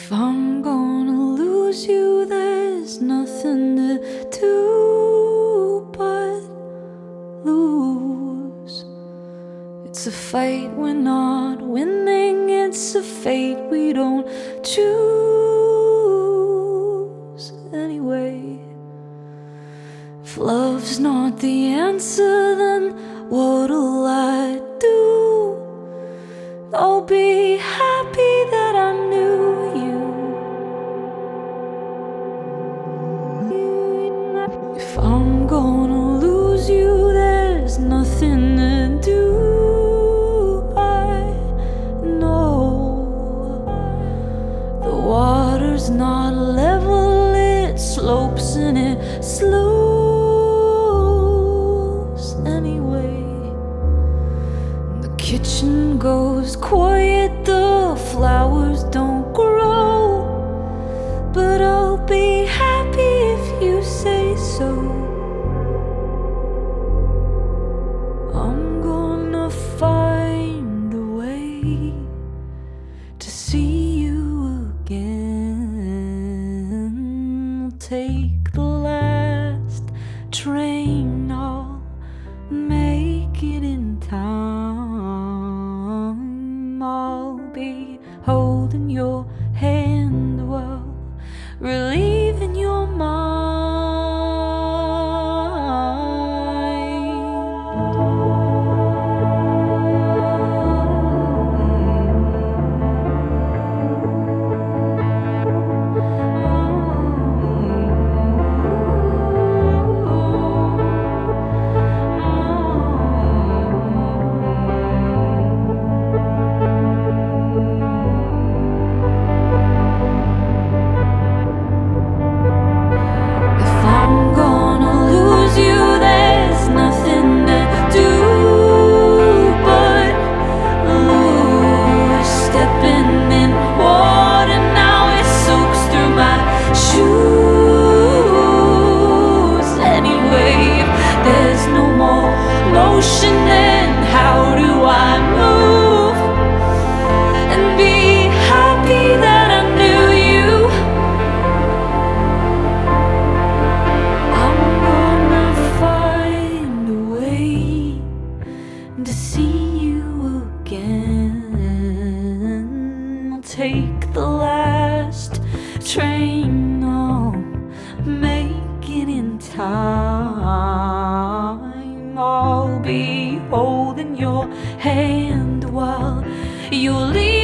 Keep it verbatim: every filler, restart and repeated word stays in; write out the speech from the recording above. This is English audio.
If I'm gonna lose you, there's nothing to do but lose. It's a fight we're not winning, it's a fate we don't choose anyway. If love's not the answer, then what'll I do? I'll be happy that I knew you. If I'm gonna lose you, there's nothing to do. I know the water's not level, it slopes and it slows anyway. The kitchen goes quiet, the flowers don't grow, but I'll be happy if you say so. I'm gonna find a way to see you again. I'll take the last train, I'll make it in time. I'll be holding your hand while relieving your mind. Motion, then how do I move and be happy that I knew you? I'm gonna find a way to see you again. I'll take the last train, I'll make it in time. I'll be holding your hand while you leave.